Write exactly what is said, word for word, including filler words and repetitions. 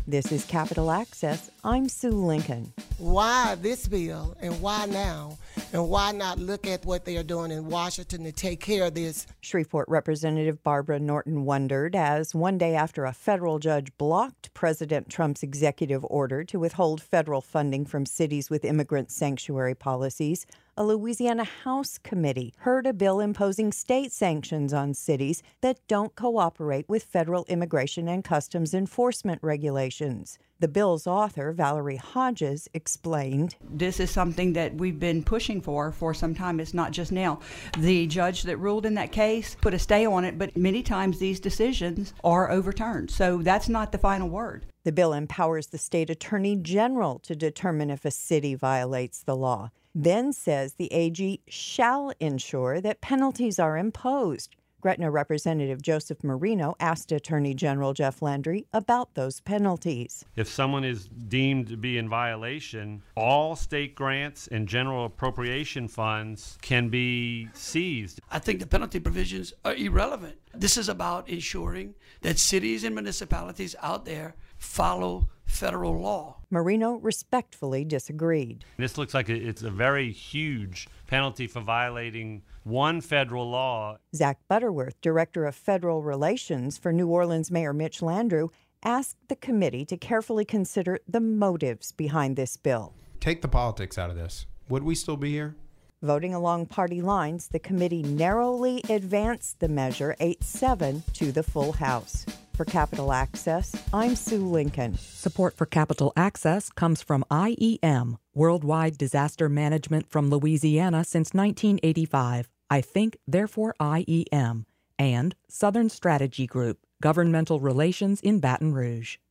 This is Capitol Access. I'm Sue Lincoln. Why this bill and why now? And why not look at what they are doing in Washington to take care of this? Shreveport Representative Barbara Norton wondered as one day after a federal judge blocked President Trump's executive order to withhold federal funding from cities with immigrant sanctuary policies, a Louisiana House committee heard a bill imposing state sanctions on cities that don't cooperate with federal immigration and customs enforcement regulations. The bill's author, Valerie Hodges, explained, "This is something that we've been pushing for for some time. It's not just now. The judge that ruled in that case put a stay on it, but many times these decisions are overturned. So that's not the final word." The bill empowers the state attorney general to determine if a city violates the law, then says the A G shall ensure that penalties are imposed. Gretna Representative Joseph Marino asked Attorney General Jeff Landry about those penalties. If someone is deemed to be in violation, all state grants and general appropriation funds can be seized. I think the penalty provisions are irrelevant. This is about ensuring that cities and municipalities out there follow federal law. Marino respectfully disagreed. This looks like it's a very huge penalty for violating one federal law. Zach Butterworth, Director of Federal Relations for New Orleans Mayor Mitch Landrieu, asked the committee to carefully consider the motives behind this bill. Take the politics out of this. Would we still be here? Voting along party lines, the committee narrowly advanced the measure eight seven to the full House. For Capitol Access, I'm Sue Lincoln. Support for Capitol Access comes from I E M, Worldwide Disaster Management from Louisiana since nineteen eighty-five. I think, therefore I E M. And Southern Strategy Group, Governmental Relations in Baton Rouge.